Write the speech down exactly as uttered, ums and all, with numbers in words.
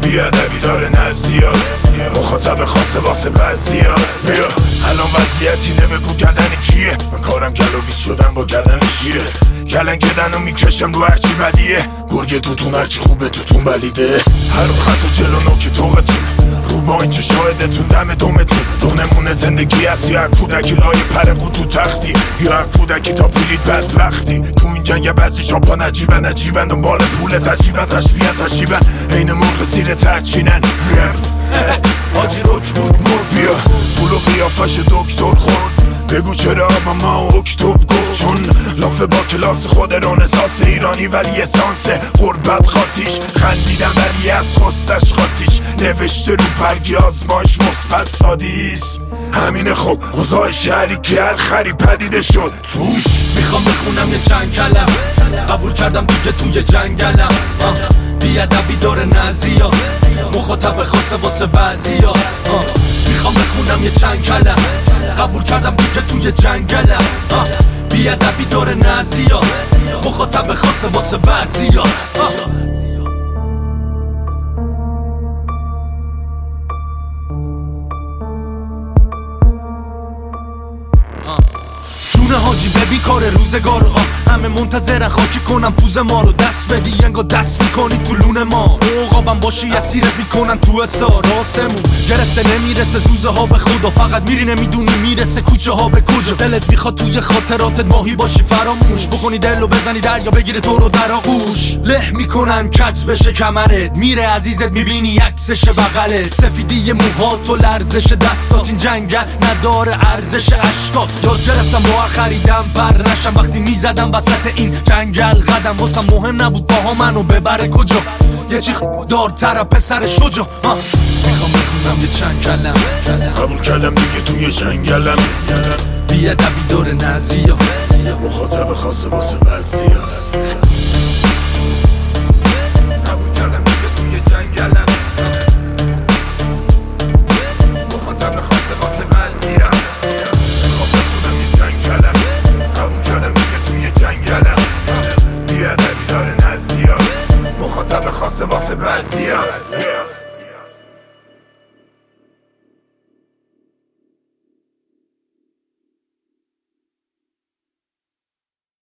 بیادبی داره نزدیاد، مخاطب خاصه واسه بعضیا. بیا الان وضعیتی نبگو گردن کیه، من کارم گلویز شدم با گردن شیره. گلن گدن و میکشم رو هرچی بدیه، گرگه توتون هرچی خوبه توتون بلیده. هر خط جلو نوک توقتون رو با این چه شاهدتون دم دومتون. دونمونه زندگی هست یا کودکی لای پرقو تو تختی، یا کودکی تا پیرید بدبختی. تو این جنگ بعضی شاپا نجیبن نجیبن دنبال پول تجیبن تشبیهن تشیبن عین مرغ زیر ترچینن. حاجی روک بود مرد بیا پولو قیافش دکتر خورد. بگو چرا با ما اکتبر گفت، چون لافه با کلاس خود رنسانس ایرانی ولی اسانس قربت خاطیش. خندیدم ولی از خستش خاطیش، نوشته رو برگی آزمایش مثبت سادیسم. همینه خب اوضاع شهری که هر خری پدیده شد توش. میخوام بخونم یه چند کلم، قبول کردم دیگه توی جنگلم. بیادبی داره نزیا، مخاطب خاصه واسه بعضیا. میخوام بخونم یه چند کلم، قبول کردم دیگه توی جنگلم. بیادبی داره نزیا، مخاطب خاصه واسه بعضیا. جون حاجی ببی کار روزگار آه همه منتظرن خاکی کنم پوز ما رو دست بدی انگا دست میکنی تو لون ما. عقابم باشی اسیرت میکنن تو حسار آسمون گرفته نمیرسه زوزه ها به خدا، فقط میری نمیدونی میرسه کوچه ها به کجا. دلت میخواد توی خاطراتت ماهی باشی فراموش بکنی دلو بزنی دریا بگیره تو رو در آغوش. له میکنن کج بشه کمرت میره عزیزت میبینی عکسش بغلت. سفیدی موهات و لرزش دستات این جنگل نداره ارزش اشکات. یاد گرفتم با خریدم بر نشم وقتی میزدم وسط این جنگل قدم. واسم مهم نبود باها منو ببره کجا، یه چی دارتر پسر شجا. میخوام بخونم یه چند کلم، قبول کردم دیگه توی جنگلم. بیادبی داره نزیا، مخاطب خاصه واسه بعضیاست. قبول کردم دیگه توی جنگلم، مخاطب خاصه واسه بعضیاست. بیادبی داره نزدیاد، مخاطب خاصه واسه بعضیاست.